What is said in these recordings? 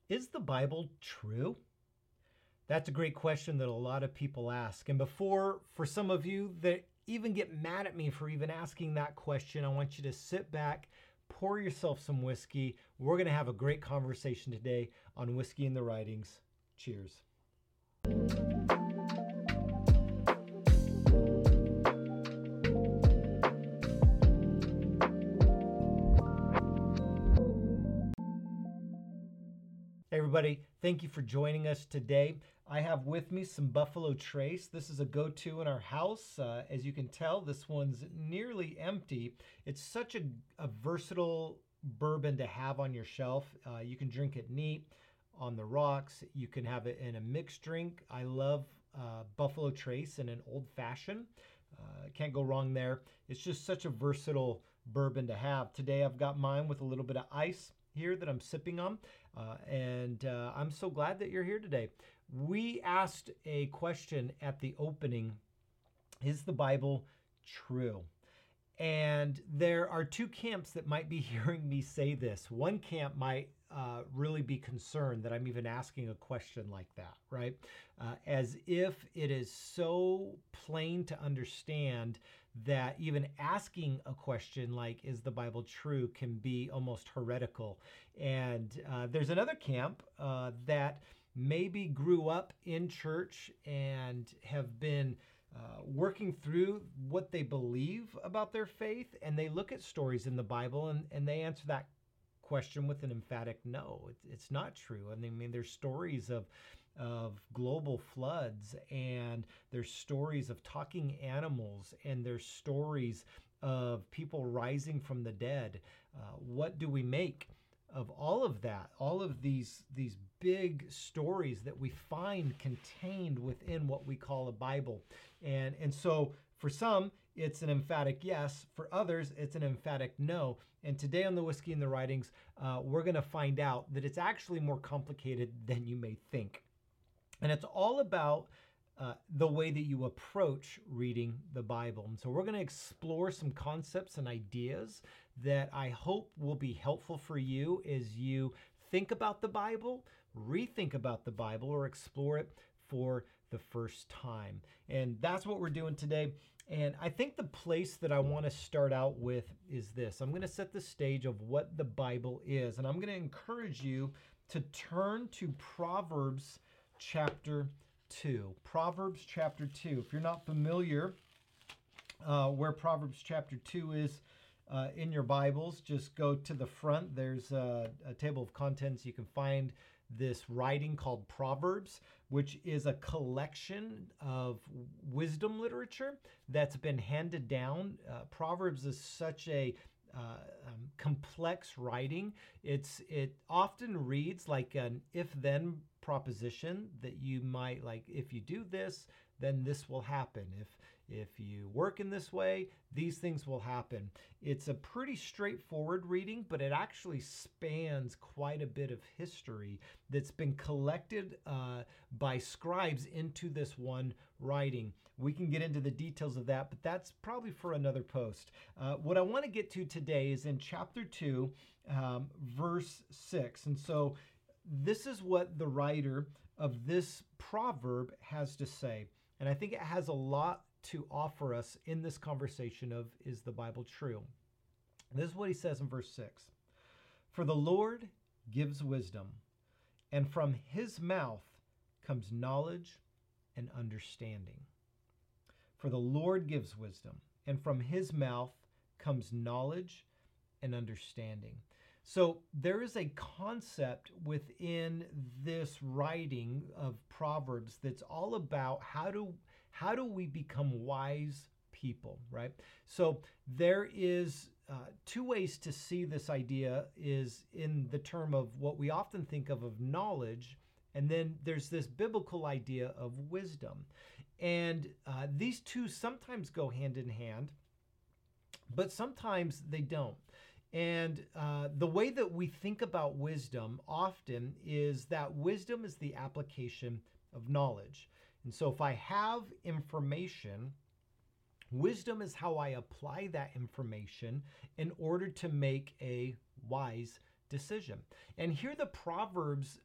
Is the Bible true? That's a great question that a lot of people ask. And for some of you that even get mad at me for even asking that question, I want you to sit back, pour yourself some whiskey. We're going to have a great conversation today on Whiskey in the Writings. Cheers. Hey everybody, thank you for joining us today. I have with me some Buffalo Trace. This is a go-to in our house. As you can tell, this one's nearly empty. It's such a versatile bourbon to have on your shelf. You can drink it neat, on the rocks. You can have it in a mixed drink. I love Buffalo Trace in an old fashioned. Can't go wrong there. It's just such a versatile bourbon to have. Today I've got mine with a little bit of ice here that I'm sipping on, and I'm so glad that you're here today. We asked a question at the opening: is the Bible true? And there are two camps that might be hearing me say this. One camp might really be concerned that I'm even asking a question like that, right? As if it is so plain to understand that even asking a question like, is the Bible true, can be almost heretical. And there's another camp that maybe grew up in church and have been working through what they believe about their faith, and they look at stories in the Bible and they answer that question with an emphatic no. It's not true. And I mean, there's stories of global floods, and there's stories of talking animals, and there's stories of people rising from the dead. What do we make of all of that, all of these big stories that we find contained within what we call a Bible? And so for some, it's an emphatic yes. For others, it's an emphatic no. And today on the Whiskey in the Writings, we're going to find out that it's actually more complicated than you may think. And it's all about the way that you approach reading the Bible. And so we're going to explore some concepts and ideas that I hope will be helpful for you as you think about the Bible, rethink about the Bible, or explore it for the first time. And that's what we're doing today. And I think the place that I want to start out with is this. I'm going to set the stage of what the Bible is, and I'm going to encourage you to turn to Proverbs chapter 2. Proverbs chapter 2. If you're not familiar where Proverbs chapter 2 is in your Bibles, just go to the front. There's a table of contents. You can find this writing called Proverbs, which is a collection of wisdom literature that's been handed down. Proverbs is such a complex writing. It often reads like an if-then proposition that you might, like, if you do this, then this will happen. If you work in this way, these things will happen. It's a pretty straightforward reading, but it actually spans quite a bit of history that's been collected by scribes into this one writing. We can get into the details of that, but that's probably for another post. What I want to get to today is in chapter 2, verse 6. And so this is what the writer of this proverb has to say. And I think it has a lot to offer us in this conversation of, is the Bible true? And this is what he says in verse 6. For the Lord gives wisdom, and from his mouth comes knowledge and understanding. For the Lord gives wisdom, and from his mouth comes knowledge and understanding. So there is a concept within this writing of Proverbs that's all about how do we become wise people, right? So there is two ways to see this idea, is in the term of what we often think of knowledge, and then there's this biblical idea of wisdom. And these two sometimes go hand in hand, but sometimes they don't. And the way that we think about wisdom often is that wisdom is the application of knowledge. And so if I have information, wisdom is how I apply that information in order to make a wise decision. And here the Proverbs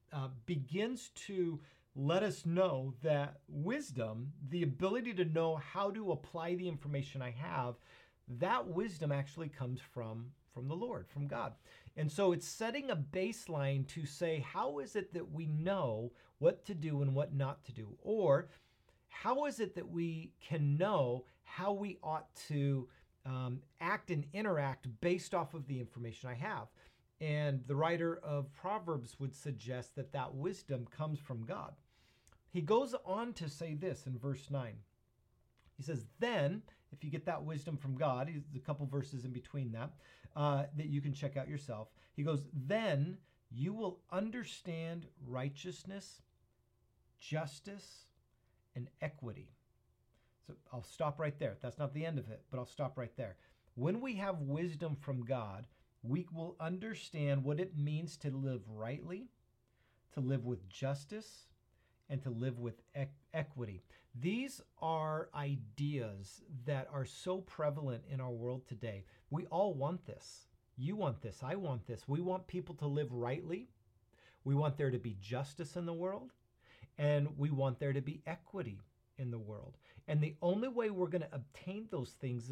begins to let us know that wisdom, the ability to know how to apply the information I have, that wisdom actually comes from the Lord, from God. And so it's setting a baseline to say, how is it that we know what to do and what not to do? Or how is it that we can know how we ought to act and interact based off of the information I have? And the writer of Proverbs would suggest that that wisdom comes from God. He goes on to say this in verse 9. He says, then, if you get that wisdom from God, there's a couple verses in between that, that you can check out yourself. He goes, then you will understand righteousness, justice, and equity. So I'll stop right there. That's not the end of it, but I'll stop right there. When we have wisdom from God, we will understand what it means to live rightly, to live with justice, and to live with equity. These are ideas that are so prevalent in our world today. We all want this. You want this. I want this. We want people to live rightly. We want there to be justice in the world. And we want there to be equity in the world. And the only way we're going to obtain those things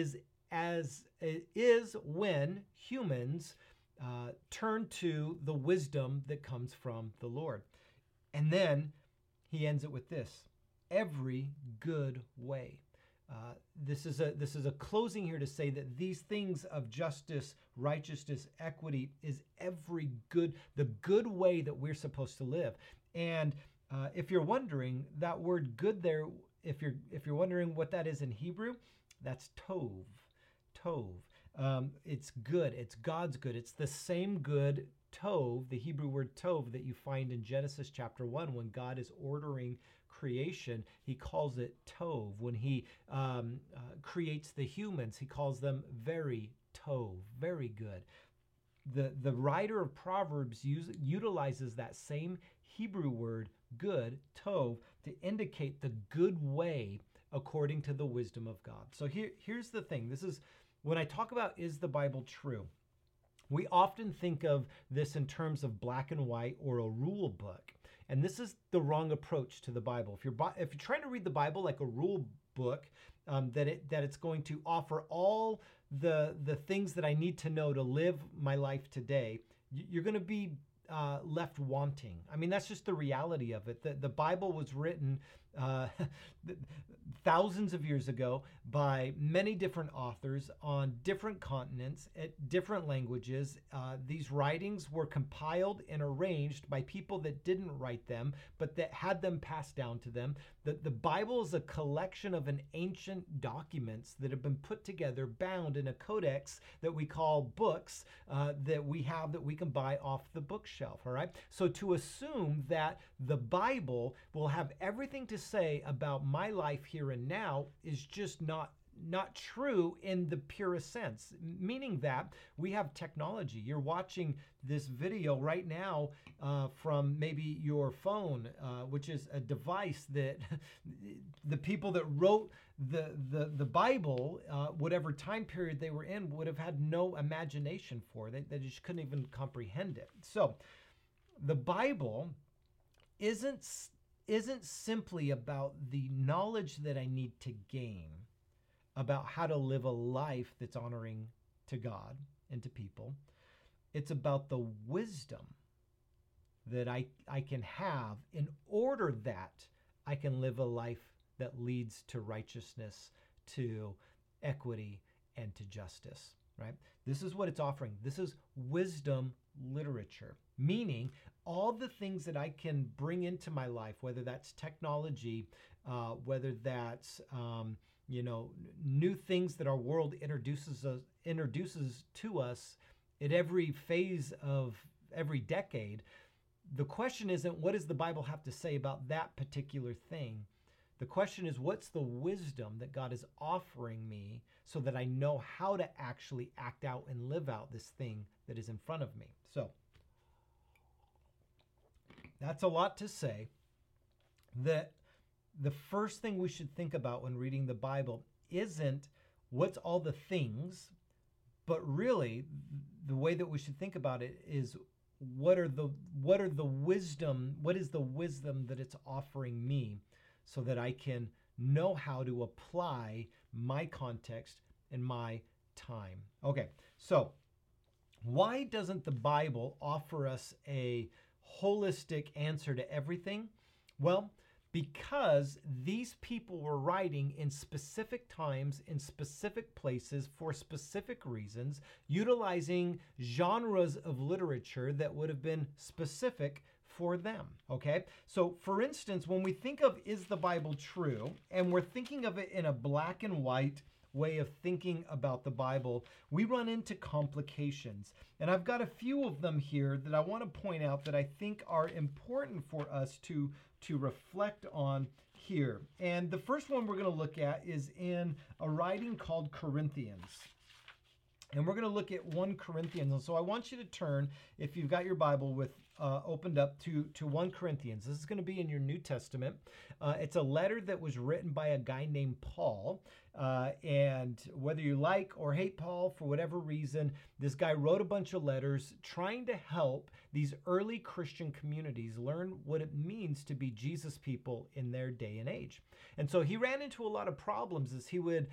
is when humans turn to the wisdom that comes from the Lord. And then he ends it with this: every good way. This is a closing here to say that these things of justice, righteousness, equity is the good way that we're supposed to live. And if you're wondering, that word "good" there, if you're wondering what that is in Hebrew, that's tov. Tov. It's good. It's God's good. It's the same good, tov, the Hebrew word tov, that you find in Genesis chapter 1 when God is ordering creation. He calls it tov. When he creates the humans, he calls them very tov, very good. The writer of Proverbs utilizes that same Hebrew word, good, tov, to indicate the good way according to the wisdom of God. So here's the thing. This is when I talk about, is the Bible true? We often think of this in terms of black and white or a rule book. And this is the wrong approach to the Bible. If you're trying to read the Bible like a rule book, that it's going to offer all the things that I need to know to live my life today, you're going to be left wanting. I mean, that's just the reality of it. The Bible was written thousands of years ago by many different authors on different continents, at different languages. These writings were compiled and arranged by people that didn't write them, but that had them passed down to them. The Bible is a collection of an ancient documents that have been put together, bound in a codex that we call books, that we have that we can buy off the bookshelf, all right? So to assume that the Bible will have everything to say about my life here and now is just not true in the purest sense, meaning that we have technology. You're watching this video right now from maybe your phone, which is a device that the people that wrote the Bible, whatever time period they were in, would have had no imagination for. They just couldn't even comprehend it. So the Bible isn't simply about the knowledge that I need to gain about how to live a life that's honoring to God and to people. It's about the wisdom that I can have in order that I can live a life that leads to righteousness, to equity, and to justice, right? This is what it's offering. This is wisdom literature, meaning all the things that I can bring into my life, whether that's technology, whether that's new things that our world introduces to us at every phase of every decade. The question isn't what does the Bible have to say about that particular thing? The question is, what's the wisdom that God is offering me so that I know how to actually act out and live out this thing that is in front of me? So that's a lot to say. That the first thing we should think about when reading the Bible isn't what's all the things, but really the way that we should think about it is what is the wisdom that it's offering me so that I can know how to apply my context and my time. Okay, so why doesn't the Bible offer us a holistic answer to everything? Well, because these people were writing in specific times, in specific places, for specific reasons, utilizing genres of literature that would have been specific for them, okay? So, for instance, when we think of is the Bible true, and we're thinking of it in a black and white way of thinking about the Bible, we run into complications. And I've got a few of them here that I want to point out that I think are important for us to reflect on here. And the first one we're going to look at is in a writing called Corinthians. And we're going to look at 1 Corinthians. And so I want you to turn, if you've got your Bible with opened up to 1 Corinthians. This is going to be in your New Testament. It's a letter that was written by a guy named Paul. And whether you like or hate Paul, for whatever reason, this guy wrote a bunch of letters trying to help these early Christian communities learn what it means to be Jesus people in their day and age. And so he ran into a lot of problems as he would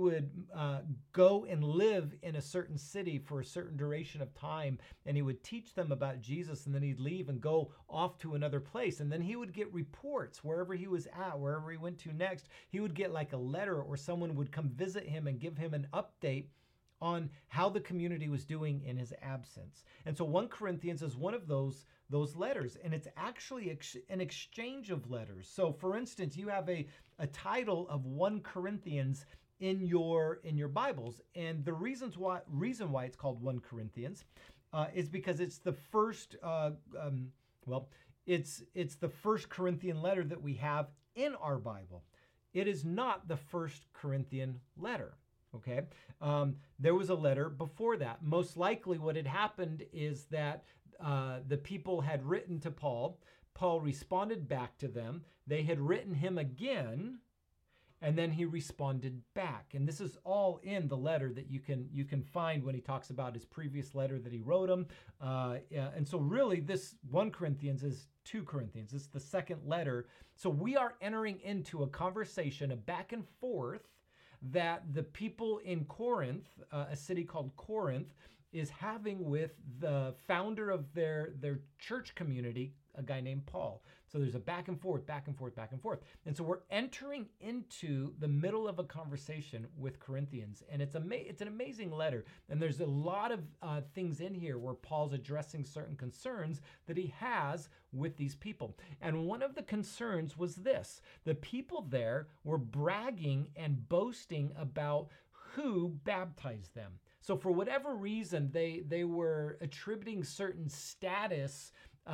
go and live in a certain city for a certain duration of time, and he would teach them about Jesus, and then he'd leave and go off to another place. And then he would get reports wherever he was at, wherever he went to next. He would get like a letter, or someone would come visit him and give him an update on how the community was doing in his absence. And so 1 Corinthians is one of those letters, and it's actually an exchange of letters. So for instance, you have a title of 1 Corinthians in your Bibles, and the reason why it's called 1 Corinthians is because it's the first it's the first Corinthian letter that we have in our Bible. It is not the first Corinthian letter. Okay, there was a letter before that. Most likely what had happened is that the people had written to Paul. Paul responded back to them. They had written him again, and then he responded back. And this is all in the letter that you can find when he talks about his previous letter that he wrote him. And so really this 1 Corinthians is 2 Corinthians. It's the second letter. So we are entering into a conversation, a back and forth, that the people in Corinth, a city called Corinth, is having with the founder of their church community, a guy named Paul. So there's a back and forth, back and forth, back and forth. And so we're entering into the middle of a conversation with Corinthians. And it's an amazing letter. And there's a lot of things in here where Paul's addressing certain concerns that he has with these people. And one of the concerns was this: the people there were bragging and boasting about who baptized them. So for whatever reason, they were attributing certain status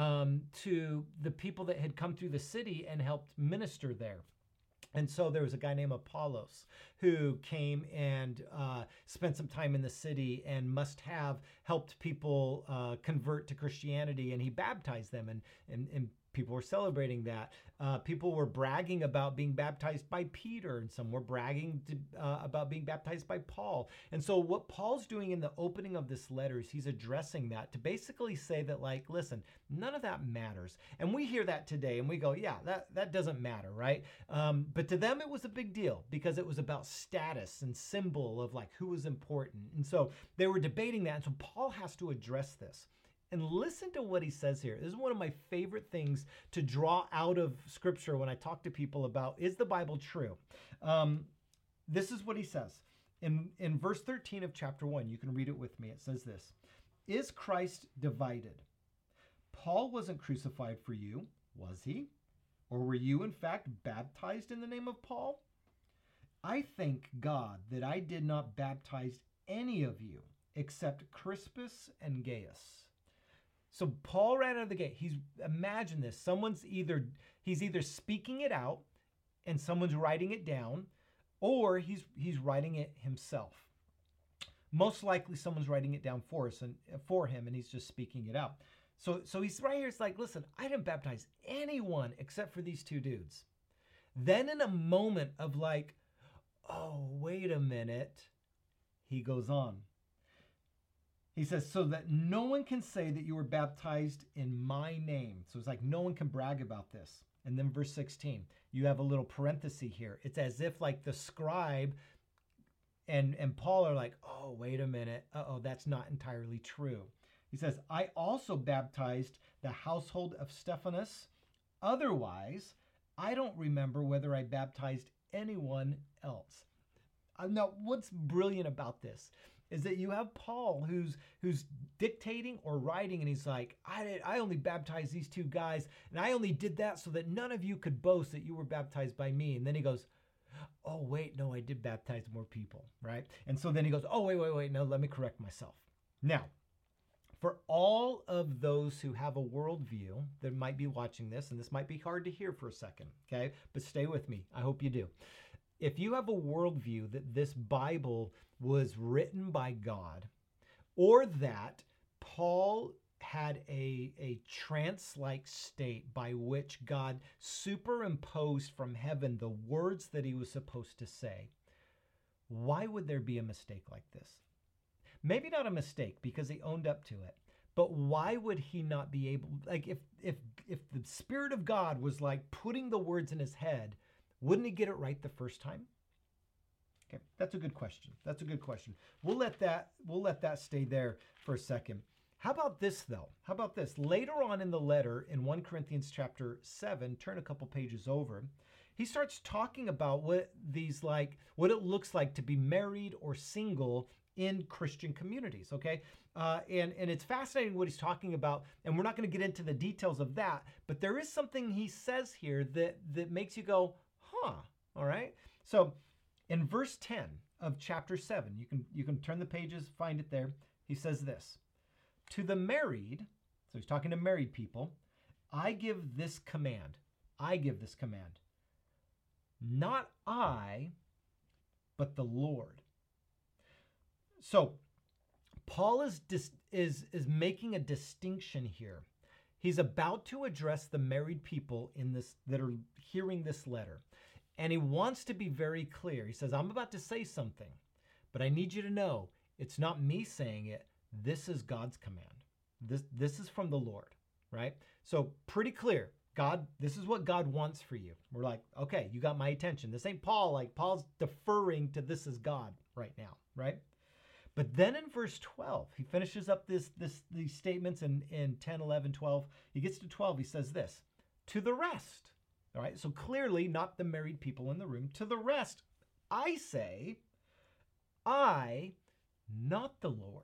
to the people that had come through the city and helped minister there. And so there was a guy named Apollos who came and spent some time in the city and must have helped people convert to Christianity, and he baptized them, and people were celebrating that. People were bragging about being baptized by Peter, and some were bragging about being baptized by Paul. And so what Paul's doing in the opening of this letter is he's addressing that to basically say that, like, listen, none of that matters. And we hear that today and we go, yeah, that doesn't matter, right? But to them it was a big deal because it was about status and symbol of like who was important. And so they were debating that. And so Paul has to address this. And listen to what he says here. This is one of my favorite things to draw out of Scripture when I talk to people about, is the Bible true? This is what he says. In verse 13 of chapter 1, you can read it with me. It says this: Is Christ divided? Paul wasn't crucified for you, was he? Or were you in fact baptized in the name of Paul? I thank God that I did not baptize any of you except Crispus and Gaius. So Paul ran out of the gate. Imagine this. He's either speaking it out and someone's writing it down, or he's writing it himself. Most likely someone's writing it down for him, and he's just speaking it out. So he's right here. It's like, listen, I didn't baptize anyone except for these two dudes. Then in a moment of like, oh, wait a minute, he goes on. He says, so that no one can say that you were baptized in my name. So it's like no one can brag about this. And then verse 16, you have a little parenthesis here. It's as if like the scribe and Paul are like, oh, wait a minute. That's not entirely true. He says, I also baptized the household of Stephanas. Otherwise, I don't remember whether I baptized anyone else. Now, what's brilliant about this is that you have Paul who's dictating or writing, and he's like, I only baptized these two guys, and I only did that so that none of you could boast that you were baptized by me. And then he goes, oh, wait, no, I did baptize more people, right? And so then he goes, oh, wait, no, let me correct myself. Now, for all of those who have a worldview that might be watching this, and this might be hard to hear for a second, okay? But stay with me. I hope you do. If you have a worldview that this Bible was written by God, or that Paul had a trance-like state by which God superimposed from heaven the words that he was supposed to say, why would there be a mistake like this? Maybe not a mistake because he owned up to it, but why would he not be able, like if the Spirit of God was like putting the words in his head, wouldn't he get it right the first time? Okay, that's a good question. That's a good question. We'll let that stay there for a second. How about this though? How about this? Later on in the letter in 1 Corinthians chapter 7, turn a couple pages over, he starts talking about what it looks like to be married or single in Christian communities, okay? And it's fascinating what he's talking about, and we're not going to get into the details of that, but there is something he says here that makes you go, huh, all right? So in verse 10 of chapter 7, you can turn the pages, find it there. He says this, to the married, so he's talking to married people, I give this command. Not I, but the Lord. So Paul is making a distinction here. He's about to address the married people in this that are hearing this letter. And he wants to be very clear. He says, I'm about to say something, but I need you to know it's not me saying it. This is God's command. This is from the Lord, right? So pretty clear. God, this is what God wants for you. We're like, okay, you got my attention. This ain't Paul. Like Paul's deferring to this is God right now, right? But then in verse 12, he finishes up these statements in 10, 11, 12. He gets to 12. He says this, to the rest. All right. So clearly not the married people in the room. To the rest, I say, I, not the Lord.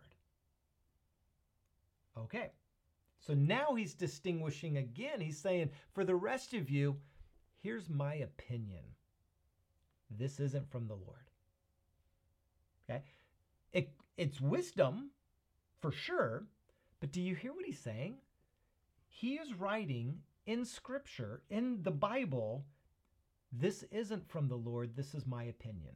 Okay. So now he's distinguishing again. He's saying, for the rest of you, here's my opinion. This isn't from the Lord. Okay. It's wisdom, for sure, but do you hear what he's saying? He is writing in Scripture, in the Bible, this isn't from the Lord, this is my opinion.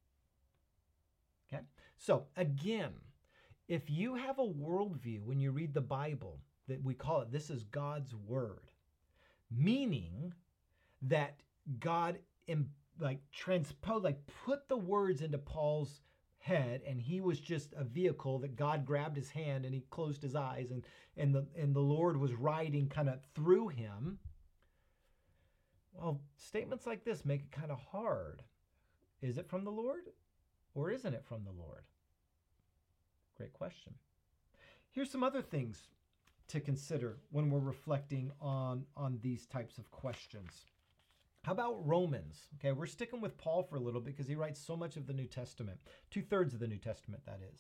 Okay? So, again, if you have a worldview when you read the Bible, that we call it, this is God's Word, meaning that God put the words into Paul's head, and he was just a vehicle that God grabbed his hand and he closed his eyes, and the Lord was writing kind of through him. Well, statements like this make it kind of hard. Is it from the Lord or isn't it from the Lord? Great question. Here's some other things to consider when we're reflecting on these types of questions. How about Romans? Okay, we're sticking with Paul for a little bit because he writes so much of the New Testament. 2/3 of the New Testament, that is.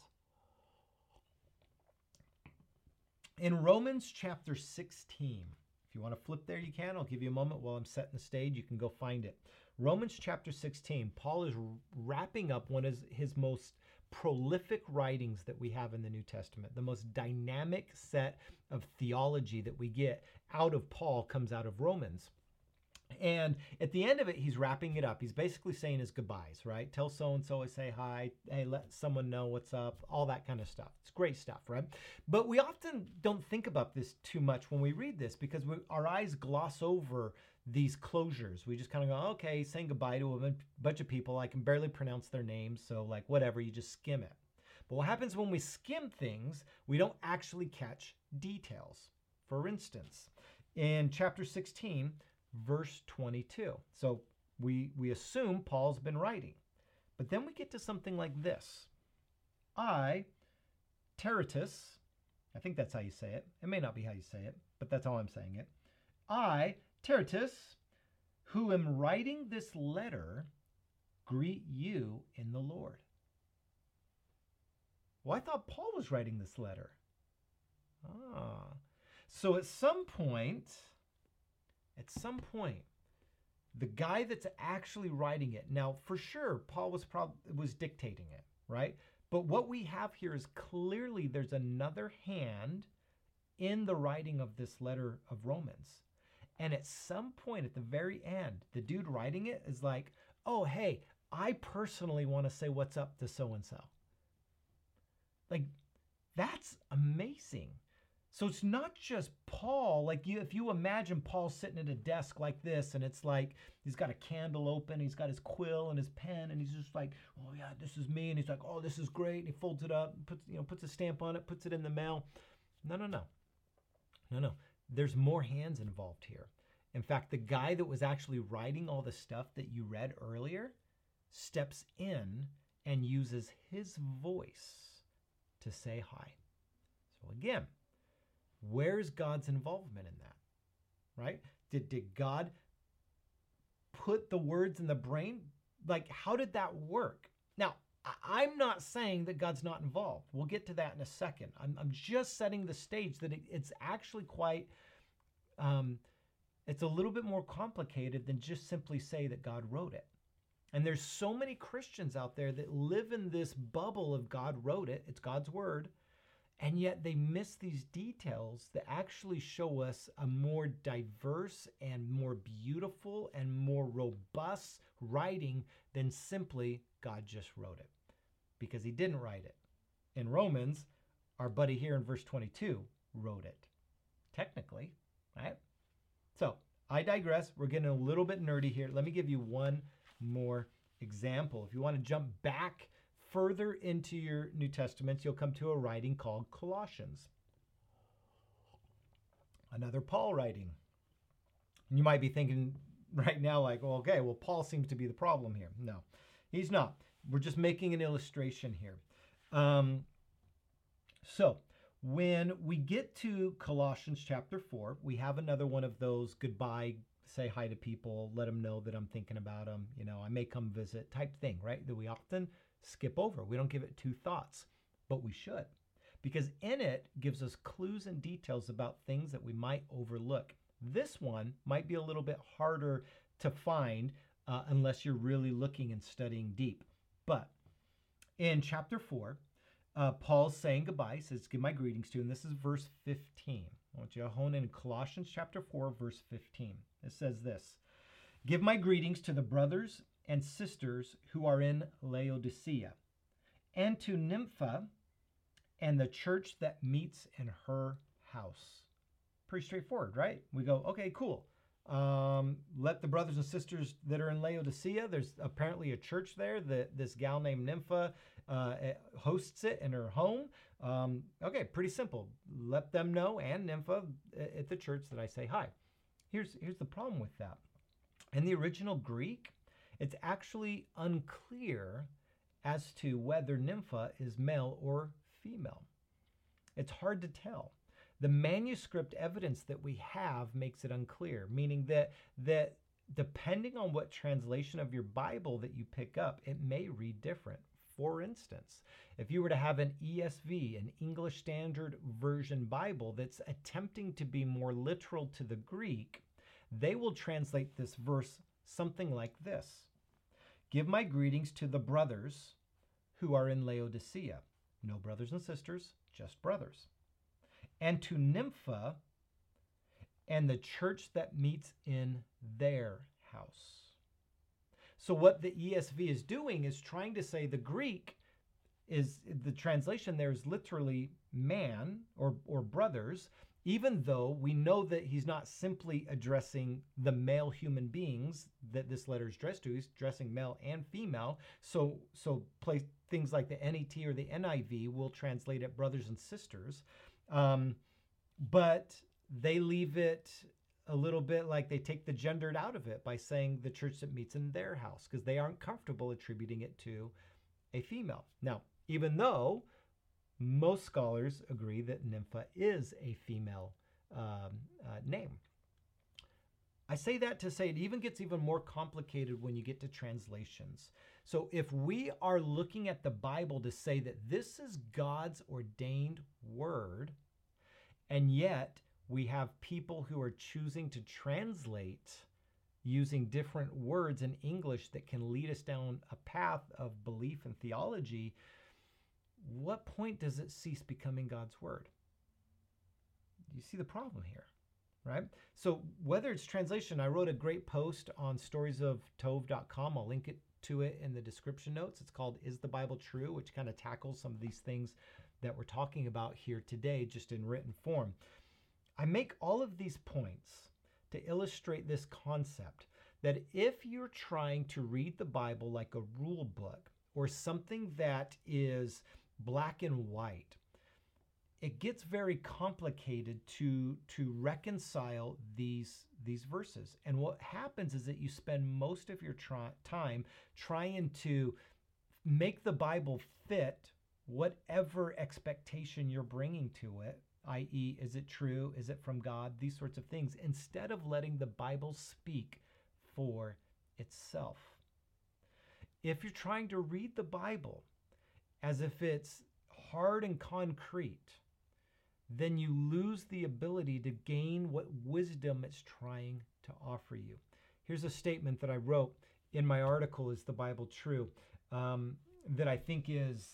In Romans chapter 16, if you want to flip there, you can. I'll give you a moment while I'm setting the stage. You can go find it. Romans chapter 16, Paul is wrapping up one of his most prolific writings that we have in the New Testament. The most dynamic set of theology that we get out of Paul comes out of Romans. And at the end of it, he's wrapping it up. He's basically saying his goodbyes, right? Tell so-and-so I say hi. Hey, let someone know what's up. All that kind of stuff. It's great stuff, right? But we often don't think about this too much when we read this because our eyes gloss over these closures. We just kind of go, okay, saying goodbye to a bunch of people. I can barely pronounce their names. So like whatever, you just skim it. But what happens when we skim things, we don't actually catch details. For instance, in chapter 16, verse 22. So we assume Paul's been writing. But then we get to something like this. I, Tertius, I think that's how you say it. It may not be how you say it, but that's how I'm saying it. I, Tertius, who am writing this letter, greet you in the Lord. Well, I thought Paul was writing this letter. So at some point, the guy that's actually writing it, now for sure, Paul was dictating it, right? But what we have here is clearly there's another hand in the writing of this letter of Romans. And at some point at the very end, the dude writing it is like, oh, hey, I personally want to say what's up to so-and-so. Like, that's amazing. So it's not just Paul. Like, if you imagine Paul sitting at a desk like this, and it's like he's got a candle open, he's got his quill and his pen, and he's just like, oh yeah, this is me, and he's like, oh, this is great, and he folds it up, puts a stamp on it, puts it in the mail. No. There's more hands involved here. In fact, the guy that was actually writing all the stuff that you read earlier steps in and uses his voice to say hi. So again, where's God's involvement in that, right? Did God put the words in the brain? Like, how did that work? Now, I'm not saying that God's not involved. We'll get to that in a second. I'm just setting the stage that it's actually quite, it's a little bit more complicated than just simply say that God wrote it. And there's so many Christians out there that live in this bubble of God wrote it, it's God's word, and yet they miss these details that actually show us a more diverse and more beautiful and more robust writing than simply God just wrote it. Because he didn't write it. In Romans, our buddy here in verse 22 wrote it. Technically, right? So, I digress. We're getting a little bit nerdy here. Let me give you one more example. If you want to jump back further into your New Testaments, you'll come to a writing called Colossians. Another Paul writing. And you might be thinking right now, like, well, okay, well, Paul seems to be the problem here. No, he's not. We're just making an illustration here. So when we get to Colossians chapter 4, we have another one of those goodbye, say hi to people, let them know that I'm thinking about them, I may come visit type thing, right? That we often skip over. We don't give it two thoughts, but we should. Because in it gives us clues and details about things that we might overlook. This one might be a little bit harder to find unless you're really looking and studying deep. But in chapter 4, Paul's saying goodbye. He says, give my greetings to you. And this is verse 15. I want you to hone in Colossians chapter 4, verse 15. It says this, give my greetings to the brothers and sisters who are in Laodicea, and to Nympha and the church that meets in her house. Pretty straightforward, right? We go, okay, cool. Let the brothers and sisters that are in Laodicea, there's apparently a church there that this gal named Nympha hosts it in her home. Okay, pretty simple. Let them know, and Nympha at the church, that I say hi. Here's the problem with that. In the original Greek, it's actually unclear as to whether Nympha is male or female. It's hard to tell. The manuscript evidence that we have makes it unclear, meaning that depending on what translation of your Bible that you pick up, it may read different. For instance, if you were to have an ESV, an English Standard Version Bible that's attempting to be more literal to the Greek, they will translate this verse something like this. Give my greetings to the brothers who are in Laodicea. No brothers and sisters, just brothers. And to Nympha and the church that meets in their house. So what the ESV is doing is trying to say the Greek is, the translation there is literally man or brothers, even though we know that he's not simply addressing the male human beings that this letter is addressed to. He's addressing male and female. So place things like the NET or the NIV will translate it brothers and sisters. But they leave it a little bit like they take the gendered out of it by saying the church that meets in their house, because they aren't comfortable attributing it to a female. Now, even though most scholars agree that Nympha is a female name. I say that to say it even gets even more complicated when you get to translations. So if we are looking at the Bible to say that this is God's ordained word, and yet we have people who are choosing to translate using different words in English that can lead us down a path of belief and theology, what point does it cease becoming God's word? You see the problem here, right? So whether it's translation, I wrote a great post on storiesoftov.com. I'll link it to it in the description notes. It's called Is the Bible True?, which kind of tackles some of these things that we're talking about here today, just in written form. I make all of these points to illustrate this concept that if you're trying to read the Bible like a rule book or something that is black and white, it gets very complicated to reconcile these verses. And what happens is that you spend most of your time trying to make the Bible fit whatever expectation you're bringing to it, i.e., is it true? Is it from God? These sorts of things, instead of letting the Bible speak for itself. If you're trying to read the Bible as if it's hard and concrete, then you lose the ability to gain what wisdom it's trying to offer you. Here's a statement that I wrote in my article, Is the Bible True?, that I think is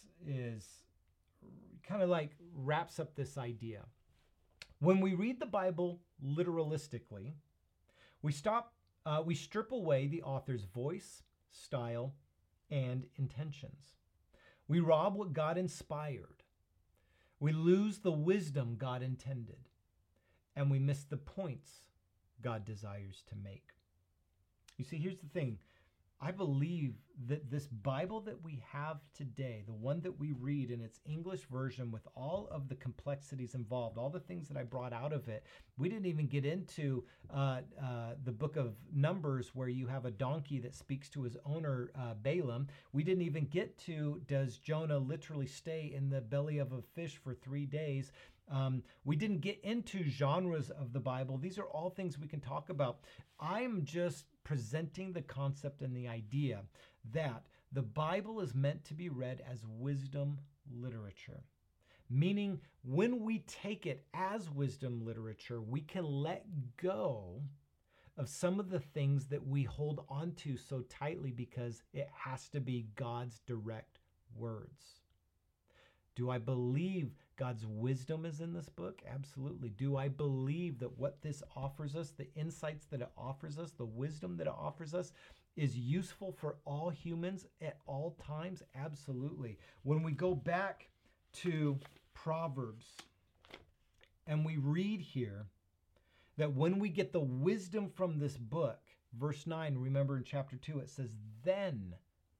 kind of like wraps up this idea. When we read the Bible literalistically, we strip away the author's voice, style, and intentions. We rob what God inspired. We lose the wisdom God intended, and we miss the points God desires to make. You see, here's the thing. I believe that this Bible that we have today, the one that we read in its English version with all of the complexities involved, all the things that I brought out of it, we didn't even get into the book of Numbers where you have a donkey that speaks to his owner, Balaam. We didn't even get to, does Jonah literally stay in the belly of a fish for 3 days? We didn't get into genres of the Bible. These are all things we can talk about. I'm just presenting the concept and the idea that the Bible is meant to be read as wisdom literature. Meaning, when we take it as wisdom literature, we can let go of some of the things that we hold on to so tightly because it has to be God's direct words. Do I believe God's wisdom is in this book? Absolutely. Do I believe that what this offers us, the insights that it offers us, the wisdom that it offers us, is useful for all humans at all times? Absolutely. When we go back to Proverbs and we read here that when we get the wisdom from this book, verse 9, remember in chapter 2, it says, then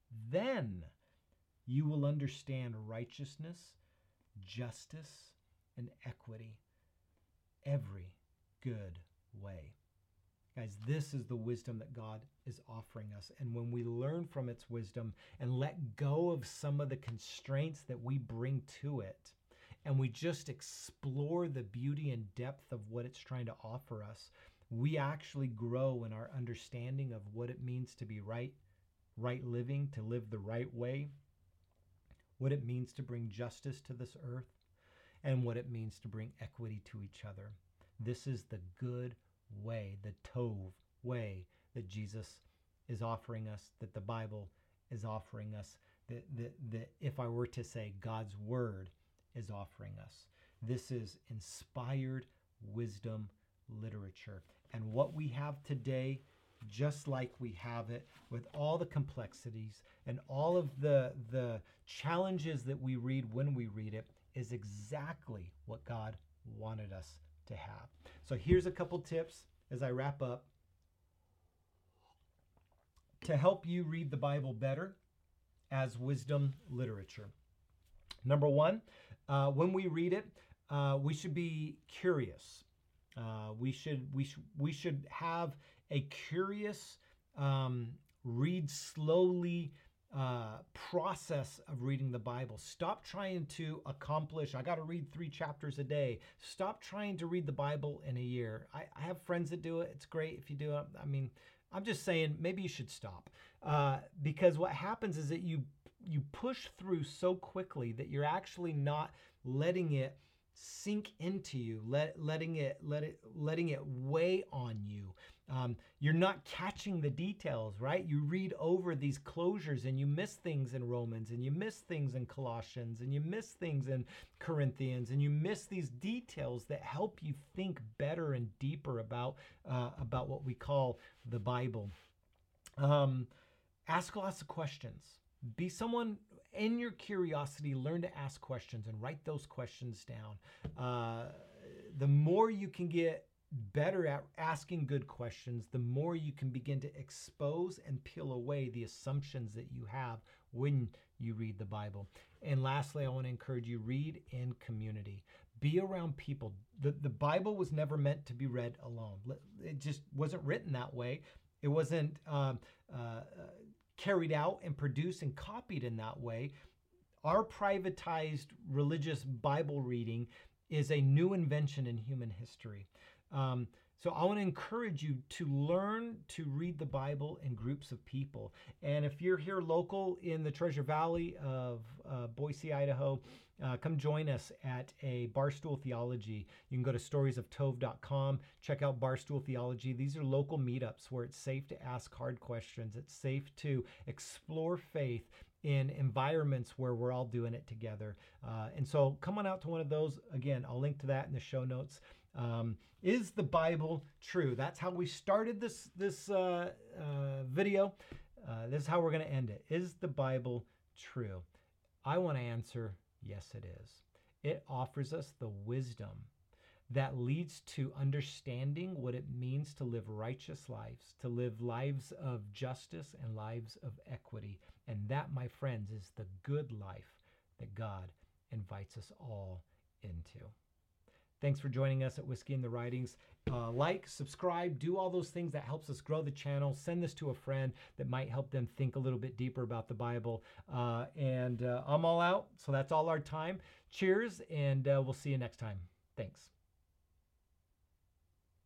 you will understand righteousness, justice, and equity, every good way. Guys, this is the wisdom that God is offering us. And when we learn from its wisdom and let go of some of the constraints that we bring to it, and we just explore the beauty and depth of what it's trying to offer us, we actually grow in our understanding of what it means to be right living, to live the right way, what it means to bring justice to this earth, and what it means to bring equity to each other. This is the good way, the Tov way that Jesus is offering us, that the Bible is offering us, that if I were to say God's word is offering us. This is inspired wisdom literature. And what we have today, just like we have it with all the complexities and all of the challenges that we read when we read it, is exactly what God wanted us to have. So here's a couple tips as I wrap up to help you read the Bible better as wisdom literature. Number one, when we read it, we should be curious. We should have a curious, read slowly process of reading the Bible. Stop trying to accomplish, I got to read 3 chapters a day. Stop trying to read the Bible in a year. I have friends that do it. It's great if you do it. I mean, I'm just saying maybe you should stop because what happens is that you push through so quickly that you're actually not letting it sink into you, letting it weigh on you. You're not catching the details, right? You read over these closures and you miss things in Romans, and you miss things in Colossians, and you miss things in Corinthians, and you miss these details that help you think better and deeper about what we call the Bible. Ask lots of questions. Be someone in your curiosity, learn to ask questions and write those questions down. The more you can get better at asking good questions, the more you can begin to expose and peel away the assumptions that you have when you read the Bible. And lastly, I want to encourage you, read in community. Be around people. The Bible was never meant to be read alone. It just wasn't written that way. It wasn't carried out and produced and copied in that way. Our privatized religious Bible reading is a new invention in human history. So I want to encourage you to learn to read the Bible in groups of people. And if you're here local in the Treasure Valley of Boise, Idaho, come join us at a Barstool Theology. You can go to storiesoftov.com, check out Barstool Theology. These are local meetups where it's safe to ask hard questions. It's safe to explore faith in environments where we're all doing it together. And so come on out to one of those. Again, I'll link to that in the show notes. Is the Bible true? That's how we started this video. This is how we're going to end it. Is the Bible true? I want to answer, yes, it is. It offers us the wisdom that leads to understanding what it means to live righteous lives, to live lives of justice and lives of equity. And that, my friends, is the good life that God invites us all into. Thanks for joining us at Whiskey in the Writings. Like, subscribe, do all those things that helps us grow the channel. Send this to a friend that might help them think a little bit deeper about the Bible. I'm all out, so that's all our time. Cheers, and we'll see you next time. Thanks.